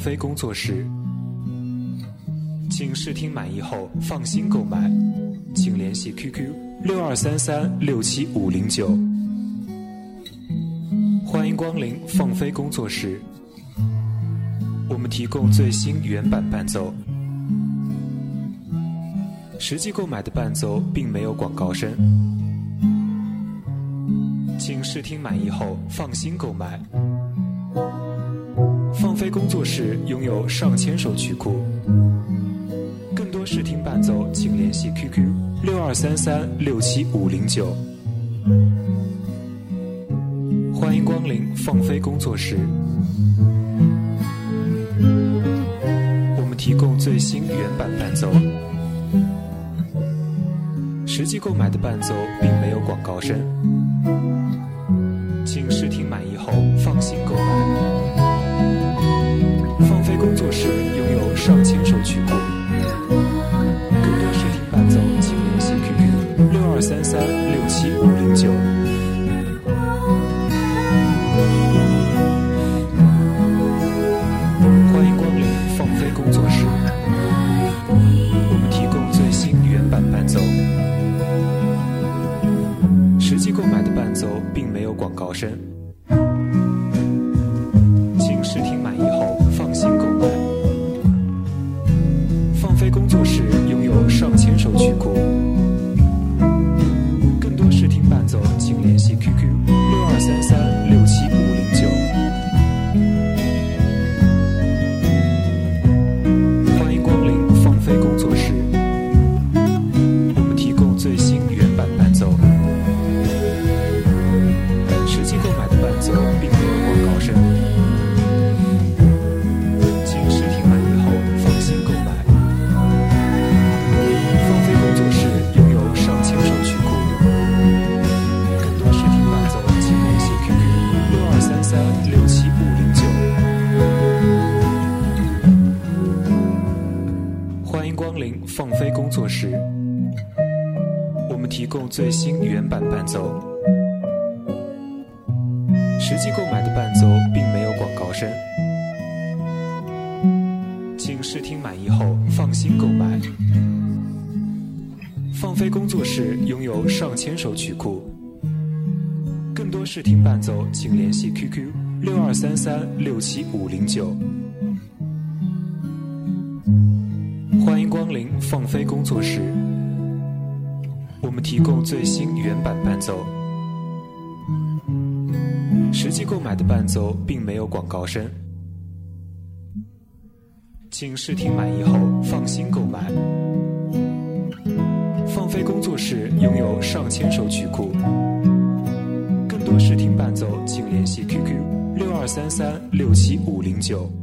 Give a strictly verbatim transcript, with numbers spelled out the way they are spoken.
飞工作室，请试听满意后放心购买，请联系 Q Q 六二三三六七五零九。欢迎光临放飞工作室，我们提供最新原版伴奏，实际购买的伴奏并没有广告声，请试听满意后放心购买。放飞工作室拥有上千首曲库，更多试听伴奏请联系 Q Q 六二三三六七五零九。欢迎光临放飞工作室，我们提供最新原版伴奏，实际购买的伴奏并没有广告声，请试听满意后放心购买。放飞工作室拥有上千首曲库，更多试听伴奏请联系 Q Q 六二三三六七五零九。欢迎光临放飞工作室，我们提供最新原版伴奏，实际购买的伴奏并没有广告声，请试听满意后放心购买。放飞工作室拥有上千首曲库，更多试听伴奏请联系 Q Q 六二三三六七五零九。欢迎光临放飞工作室，我们提供最新原版伴奏，实际购买的伴奏并没有广告声，请试听满意后放心购买。放飞工作室拥有上千首曲库，更多试听伴奏请联系 Q Q 六二三三六七五零九。欢迎光临放飞工作室，我们提供最新原版伴奏，实际购买的伴奏并没有广告声，请试听满意后放心购买。放飞工作室拥有上千首曲库，更多试听伴奏请联系 Q Q 六二三三六七五零九。欢迎光临放飞工作室，我们提供最新原版伴奏，实际购买的伴奏并没有广告声，请试听满意后放心购买。放飞工作室拥有上千首曲库，更多试听伴奏请联系 Q Q 六二三三六七五零九。